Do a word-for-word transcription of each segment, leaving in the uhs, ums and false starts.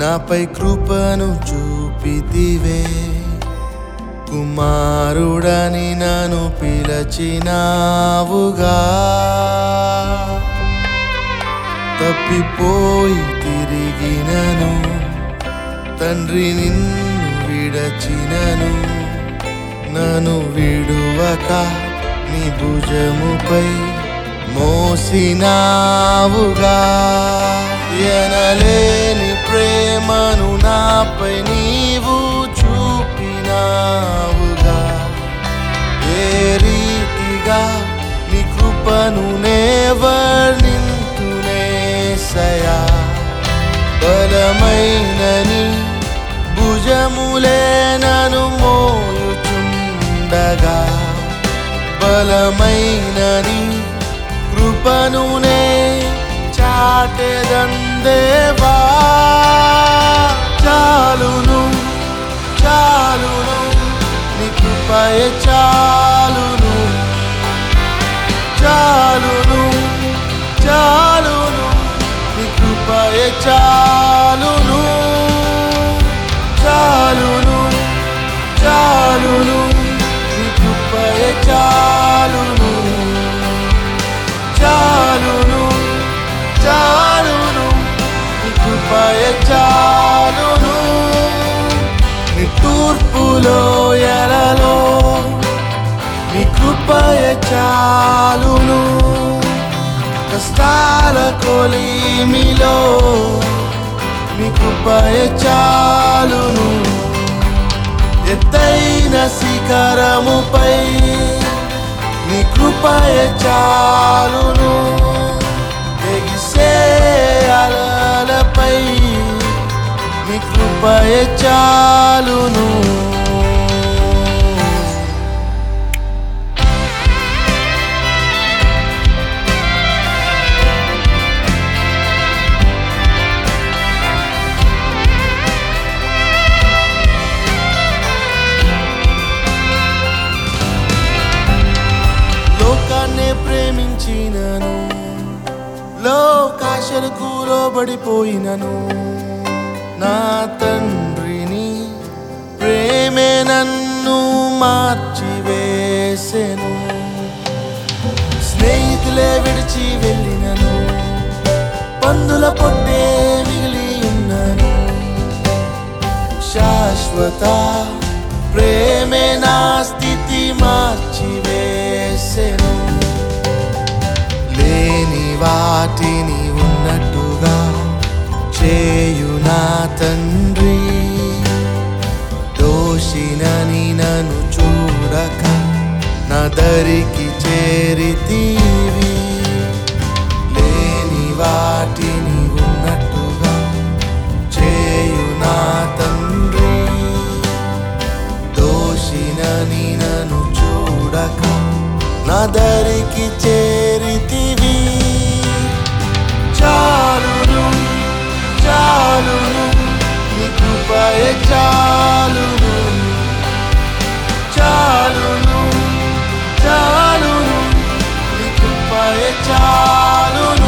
నాపై కృపను చూపితివే, కుమారుడని నన్ను పిలచినావుగా. తప్పిపోయి తిరిగినను తండ్రి నిన్ను విడచినను, నన్ను విడువక నీ భుజముపై మోసినావుగా. ఎనలేని ప్రేమను నాపై నీవు చూపినావుగా. ఏ రీతిగా నీ కృపను నే వర్ణింతునేసయా. బలమైనని భుజములే నన్ను మోయుచుండగా, బలమైనని కృపనునే చాటెదందేవా. చాలును చాలును నీ కృపయే చాలును, చాలును చాలును నీ కృపయే చాలును, చాలును చాలును నీ కృపయే చాలును, చాలును చాలును నీ కృపయే చాలును. నీ తూర్పులో ఎలలో నీ కృపయే చాలును, కష్టాల కొలిమిలో నీ కృపయే చాలును. ఎత్తైన శిఖరముపై నీ కృపయే చాలును, ఎగిసే అలలపై నీ కృపయే చాలును. లోకాన్నే ప్రేమించినను, లోకాశలకు లోబడిపోయినను, నా తండ్రిని ప్రేమే నన్ను మార్చివేసెను. స్నేహితులే విడిచి వెళ్ళినను, పందుల పొట్టే మిగిలి ఉన్నను, శాశ్వత ప్రేమే నా స్థితి మార్చివేసెను. లేని వాటిని ఉన్నట్టుగా చేయు నా తండ్రి, దోషినని నన్ను చూడక నా దరికి చేరితివి. లేని వాటిని ఉన్నట్టుగా చేయు నా తండ్రి, దోషినని నన్ను చూడక నా దరికి చేరితివి. చాలును చాలును నీ కృపయే చాలును, చాలును చాలును నీ కృపయే చాలును,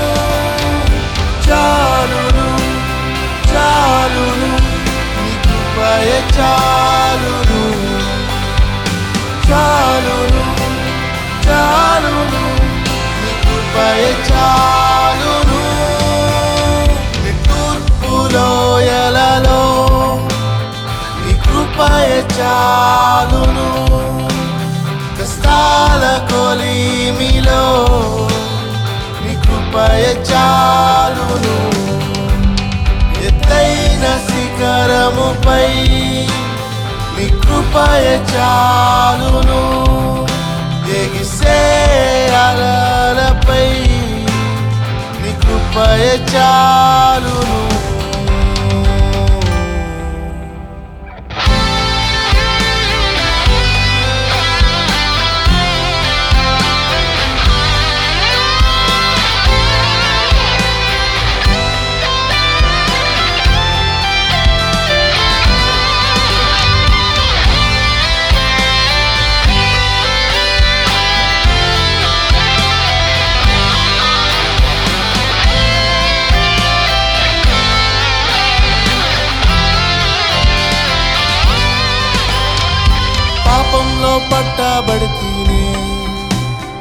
చాలును చాలును నీ కృపయే చాలును, చాలును చాలును నీ కృపయే చాలును. నీ తూర్పులో ఎలలో నీ కృపయే చాలును, కష్టాల కొలిమిలో నీ కృపయే చాలును. ఎత్తైన శిఖరముపై నీ కృపయే చాలును, ఎగిసే అలలపై నీ కృపయే చాలును.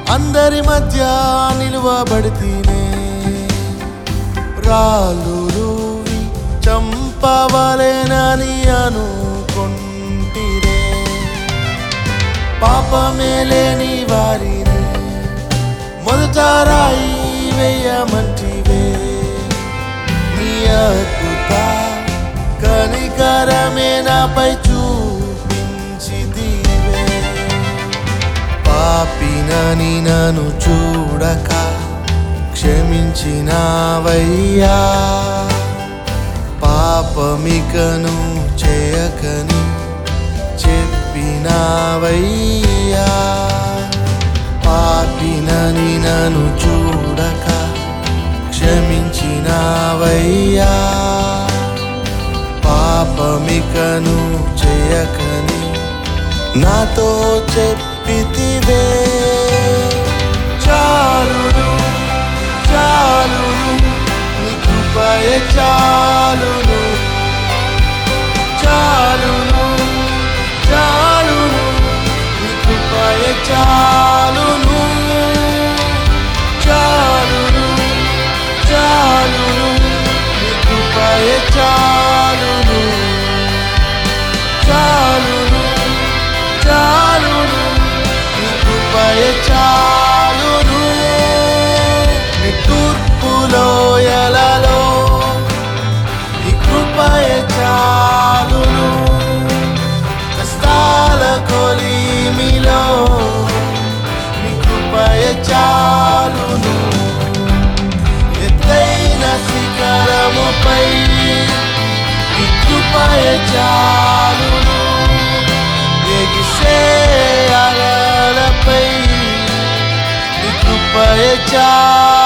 అందరి మధ్య నిలువబడితేనే రాళ్ళు రూవి చంపవలెనని అనుకొంటిరే పాపమే లేని వారిని మొదట రాయి వేయమంటివే నీ అద్భుత కనికరమే నాపై చూపించితివే పాపినని నన్ను చూడక క్షమించినావయ్యా పాపమికను చేయకని చెప్పినావయ్యా పాపినని నన్ను చూడక క్షమించినావయ్యా పాపమికను చేయకని నాతో చెప్పితివే చాలును చాలును నీ కృపయే చాలును చాలును చాలును నీ కృపయే చాలును చాలును చాలును నీ కృపయే చాలును చాలును చాలును నీ కృపయే చాలును నీ తూర్పులోయలలో నీ కృపయే చాలును కష్టాల కొలిమిలో నీ కృపయే చాలును ఎత్తైన శిఖరముపై నీ కృపయే చాలును ఎగిసే అలలపై నీ కృపయే చాలును